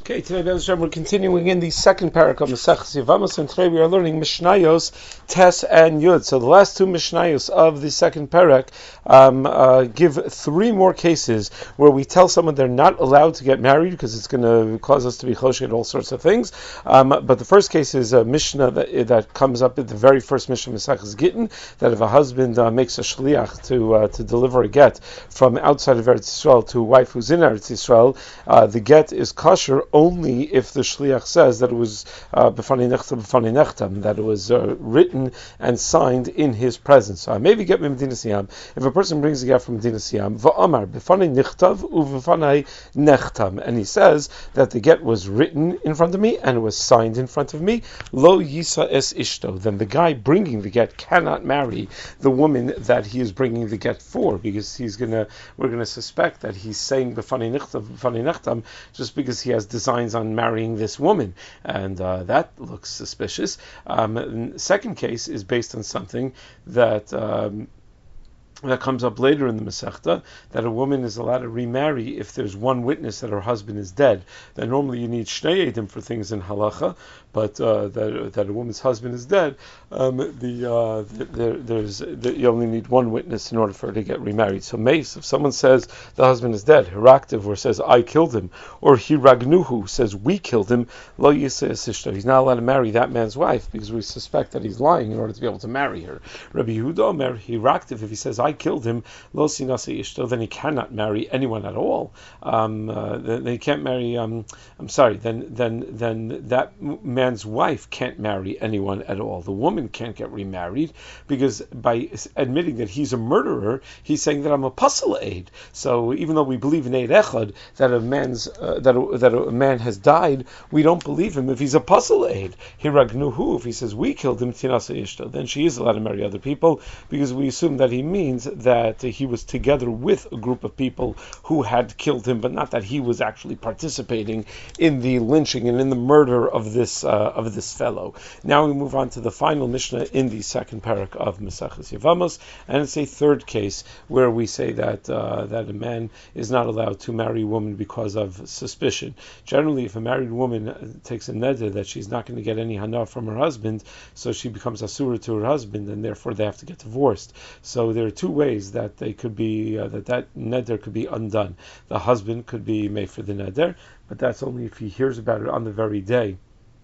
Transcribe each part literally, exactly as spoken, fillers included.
Okay, today we're continuing in the second parak of Maseches Yevamos, and today we are learning Mishnayos, Tes, and Yud. So the last two Mishnayos of the second parak um, uh, give three more cases where we tell someone they're not allowed to get married because it's going to cause us to be choshech at all sorts of things. Um, but the first case is a Mishnah that, that comes up at the very first Mishnah Maseches Gittin, that if a husband uh, makes a shliach to uh, to deliver a get from outside of Eretz Yisrael to a wife who's in Eretz Yisrael, uh, the get is kosher only if the shliach says that it was b'fanei nechtam b'fanei nechtam, that it was uh, written and signed in his presence. So I maybe get me Medina Siyam. If a person brings a get from Medina Siyam, va'amar b'fanei nichtav u'b'fanei nechtam, and he says that the get was written in front of me and it was signed in front of me, lo yisa es ishto, then the guy bringing the get cannot marry the woman that he is bringing the get for, because he's gonna we're gonna suspect that he's saying b'fanei nichtav b'fanei nechtam just because he has designs on marrying this woman, and uh, that looks suspicious. Um, second case is based on something that um, that comes up later in the Masechta, that a woman is allowed to remarry if there's one witness that her husband is dead. Then normally you need shnei edim for things in halacha, but uh, that that a woman's husband is dead, um, the, uh, the, the there's the, you only need one witness in order for her to get remarried. So mace, if someone says the husband is dead, hiraktiv, or says I killed him, or hiragnuhu, says we killed him, lo yiseh esishto, he's not allowed to marry that man's wife because we suspect that he's lying in order to be able to marry her. Rabbi Yehuda Omer hiraktiv, if he says I killed him, lo sinase ishto, then he cannot marry anyone at all. Um, uh, then he can't marry. Um, I'm sorry. Then, then, then that man's wife can't marry anyone at all. The woman can't get remarried because by admitting that he's a murderer, he's saying that I'm a pasal aid. So even though we believe in Eid Echad that a man's uh, that a, that a man has died, we don't believe him if he's a pasal aid. Hiragnuhu, if he says we killed him, tinase ishto, then she is allowed to marry other people because we assume that he means that he was together with a group of people who had killed him, but not that he was actually participating in the lynching and in the murder of this uh, of this fellow. Now we move on to the final Mishnah in the second parak of Maseches Yevamos, and it's a third case where we say that uh, that a man is not allowed to marry a woman because of suspicion. Generally, if a married woman takes a neder that she's not going to get any hana from her husband, so she becomes asura to her husband, and therefore they have to get divorced. So there are two ways that they could be uh, that that neder could be undone. The husband could be made for the neder, but that's only if he hears about it on the very day.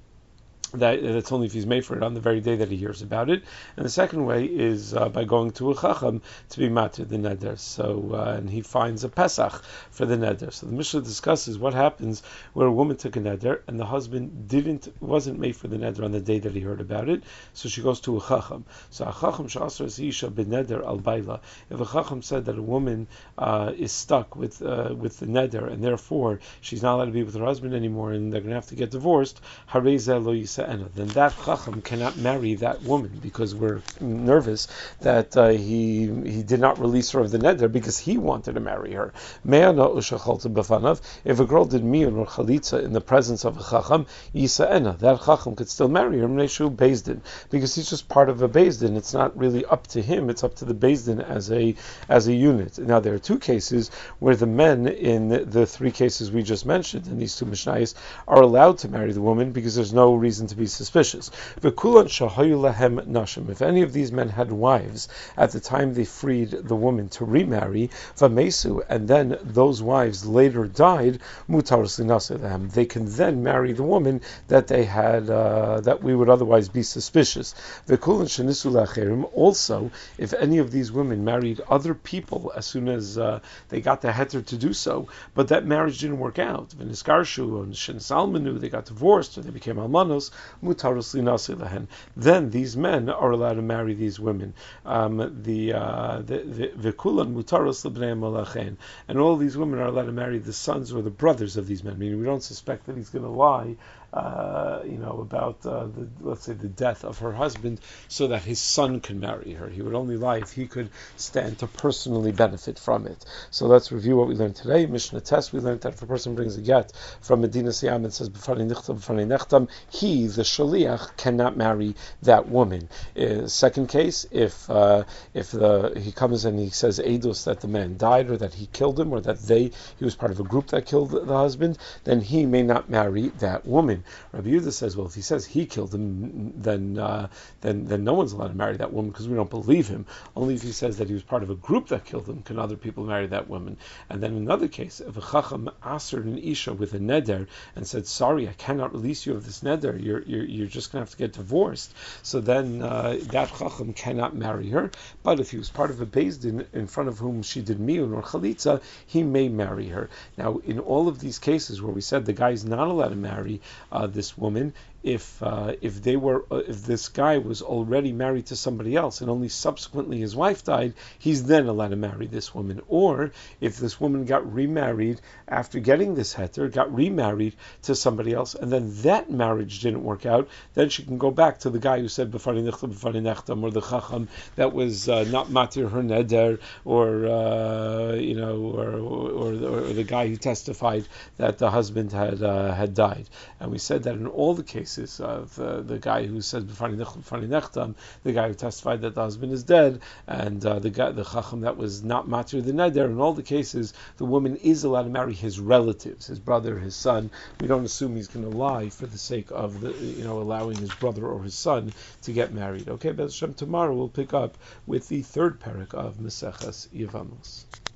That that's only if he's made for it on the very day that he hears about it. And the second way is uh, by going to a chacham to be matir the neder. So uh, and he finds a pesach for the neder. So the Mishnah discusses what happens where a woman took a neder and the husband didn't wasn't made for the neder on the day that he heard about it. So she goes to a chacham. So a chacham shasar isha beneder al baila. If a chacham said that a woman uh, is stuck with uh, with the neder and therefore she's not allowed to be with her husband anymore and they're going to have to get divorced, harei lo yiseh, then that chacham cannot marry that woman because we're nervous that uh, he he did not release her of the neder because he wanted to marry her. If a girl did miyun or chalitza in the presence of a chacham, yisa'ena, that chacham could still marry her bezdin because he's just part of a bezdin. It's not really up to him; it's up to the bezdin as a as a unit. Now there are two cases where the men in the three cases we just mentioned in these two mishnayos are allowed to marry the woman because there's no reason to be suspicious. If any of these men had wives at the time they freed the woman to remarry, and then those wives later died, they can then marry the woman that they had uh, that we would otherwise be suspicious. Also, if any of these women married other people as soon as uh, they got the heter to do so, but that marriage didn't work out, they got divorced or they became almanos, then these men are allowed to marry these women. Um, the vekulan mutaros lebnei malachen, and all these women are allowed to marry the sons or the brothers of these men. Meaning, we don't suspect that he's going to lie, uh, you know, about uh, the, let's say the death of her husband, so that his son can marry her. He would only lie if he could stand to personally benefit from it. So let's review what we learned today. Mishnah Tes, we learned that if a person brings a get from Medina Siyam and says b'fanei nichtam b'fanei nechtam, he he, the shaliach, cannot marry that woman. Uh, second case, if uh, if the he comes and he says edus that the man died or that he killed him or that they he was part of a group that killed the, the husband, then he may not marry that woman. Rabbi Yehuda says, well, if he says he killed him, then uh, then then no one's allowed to marry that woman because we don't believe him. Only if he says that he was part of a group that killed him can other people marry that woman. And then in another case, if a chacham answered an isha with a neder and said, sorry, I cannot release you of this neder, you're you're, you're just going to have to get divorced, so then uh, that chacham cannot marry her. But if he was part of a beis din in front of whom she did miyun or chalitza, he may marry her. Now, in all of these cases where we said the guy is not allowed to marry uh, this woman, if uh, if they were uh, if this guy was already married to somebody else and only subsequently his wife died, he's then allowed to marry this woman. Or if this woman got remarried after getting this heter, got remarried to somebody else, and then that marriage didn't work out, then she can go back to the guy who said b'fani nechtam b'fani nechtam, or the chacham that was uh, not matir her neder, or uh, you know, or or, or or the guy who testified that the husband had uh, had died. And we said that in all the cases of uh, the guy who said b'fani nechtam b'fani nechtam, the guy who testified that the husband is dead, and uh, the guy, the chacham that was not matir the neder, in all the cases the woman is allowed to marry his relatives, his brother, his son. We don't assume he's going to lie for the sake of the, you know, allowing his brother or his son to get married. Okay, Bez Hashem, tomorrow we'll pick up with the third parak of Maseches Yevamos.